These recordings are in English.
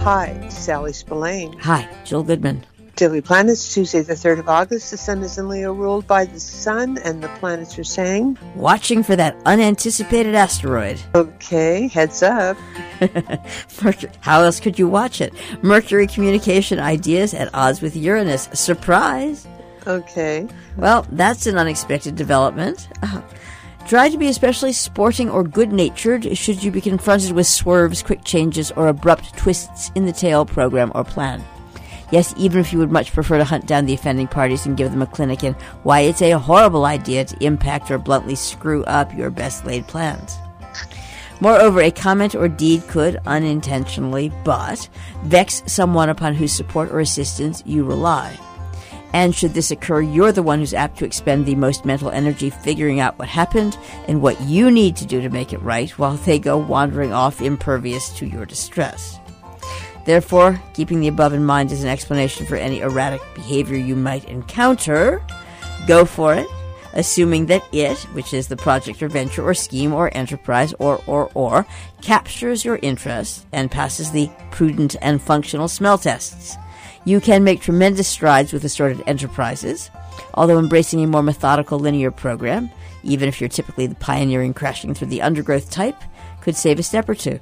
Hi, Sally Spillane. Hi, Jill Goodman. Daily Planets, Tuesday the 3rd of August. The sun is in Leo, ruled by the sun, and the planets are saying... Watching for that unanticipated asteroid. Okay, heads up. Mercury. How else could you watch it? Mercury communication ideas at odds with Uranus. Surprise! Okay. Well, that's an unexpected development. Try to be especially sporting or good-natured should you be confronted with swerves, quick changes, or abrupt twists in the tail program or plan. Yes, even if you would much prefer to hunt down the offending parties and give them a clinic in why it's a horrible idea to impact or bluntly screw up your best-laid plans. Moreover, a comment or deed could, unintentionally, but vex someone upon whose support or assistance you rely. And should this occur, you're the one who's apt to expend the most mental energy figuring out what happened and what you need to do to make it right, while they go wandering off impervious to your distress. Therefore, keeping the above in mind as an explanation for any erratic behavior you might encounter, go for it, assuming that it, which is the project or venture or scheme or enterprise or, captures your interest and passes the prudent and functional smell tests. You can make tremendous strides with assorted enterprises, although embracing a more methodical linear program, even if you're typically the pioneering crashing through the undergrowth type, could save a step or two.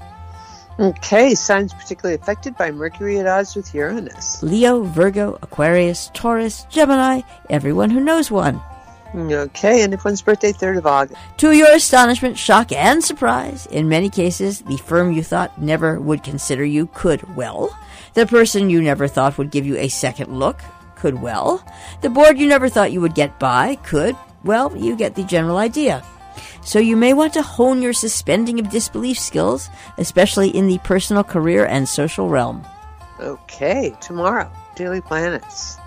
Okay, signs particularly affected by Mercury at odds with Uranus. Leo, Virgo, Aquarius, Taurus, Gemini, everyone who knows one. Okay, and if one's birthday, 3rd of August. To your astonishment, shock, and surprise, in many cases, the firm you thought never would consider you could well. The person you never thought would give you a second look could well. The board you never thought you would get by could, well, you get the general idea. So you may want to hone your suspending of disbelief skills, especially in the personal, career, and social realm. Okay, tomorrow, Daily Planets.